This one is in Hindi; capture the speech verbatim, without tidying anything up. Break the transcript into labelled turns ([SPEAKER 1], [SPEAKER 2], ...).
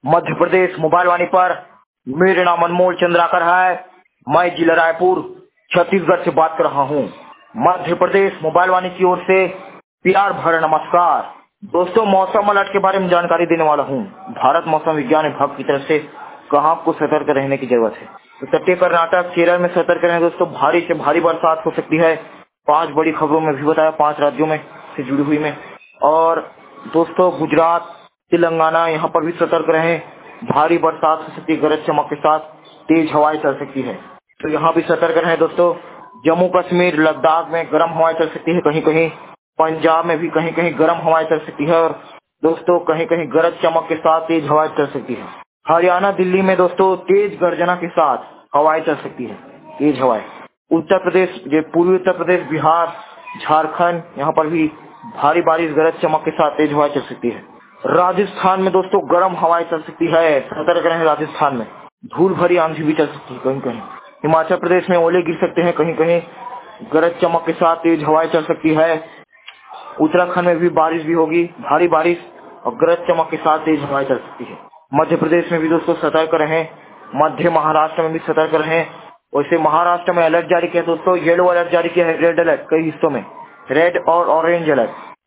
[SPEAKER 1] मध्य प्रदेश मोबाइल वाणी पर मेरे नाम अनमोल चंद्राकर है। मैं जिला रायपुर छत्तीसगढ़ से बात कर रहा हूँ। मध्य प्रदेश मोबाइल वाणी की ओर से प्यार भरा नमस्कार। दोस्तों, मौसम अलर्ट के बारे में जानकारी देने वाला हूँ। भारत मौसम विज्ञान विभाग की तरफ से कहाँ आपको सतर्क रहने की जरूरत है। तो तटीय कर्नाटक, केरल में सतर्क रहें दोस्तों। भारी से भारी बरसात हो सकती है। पांच बड़ी खबरों में भी बताया, पांच राज्यों में से जुड़ी हुई में। और दोस्तों, गुजरात, तेलंगाना, यहाँ पर भी सतर्क रहें। भारी बरसात हो सकती है, गरज चमक के साथ तेज हवाएं चल सकती है, तो यहाँ भी सतर्क रहें दोस्तों। जम्मू कश्मीर, लद्दाख में गर्म हवाएं चल सकती है कहीं कहीं। पंजाब में भी कहीं कहीं गर्म हवाएं चल सकती है और दोस्तों कहीं कहीं गरज चमक के साथ तेज हवाएं चल सकती है। हरियाणा, दिल्ली में दोस्तों तेज गर्जना के साथ हवाएं चल सकती है, तेज हवाएं। उत्तर प्रदेश, ये पूर्वी उत्तर प्रदेश, बिहार, झारखंड, यहाँ पर भी भारी बारिश, गरज चमक के साथ तेज हवाएं चल सकती है। राजस्थान में दोस्तों गर्म हवाएं चल सकती है, सतर्क रहें। राजस्थान में धूल भरी आंधी भी चल सकती है कहीं कहीं। हिमाचल प्रदेश में ओले गिर सकते हैं कहीं कहीं, गरज चमक के साथ तेज हवाएं चल सकती है। उत्तराखंड में भी बारिश भी होगी, भारी बारिश और गरज चमक के साथ तेज हवाएं चल सकती है। मध्य प्रदेश में भी दोस्तों सतर्क रहें। मध्य महाराष्ट्र में भी सतर्क रहें। वैसे महाराष्ट्र में अलर्ट जारी किया दोस्तों, येलो अलर्ट जारी किया है, रेड अलर्ट कई हिस्सों में, रेड और ऑरेंज अलर्ट।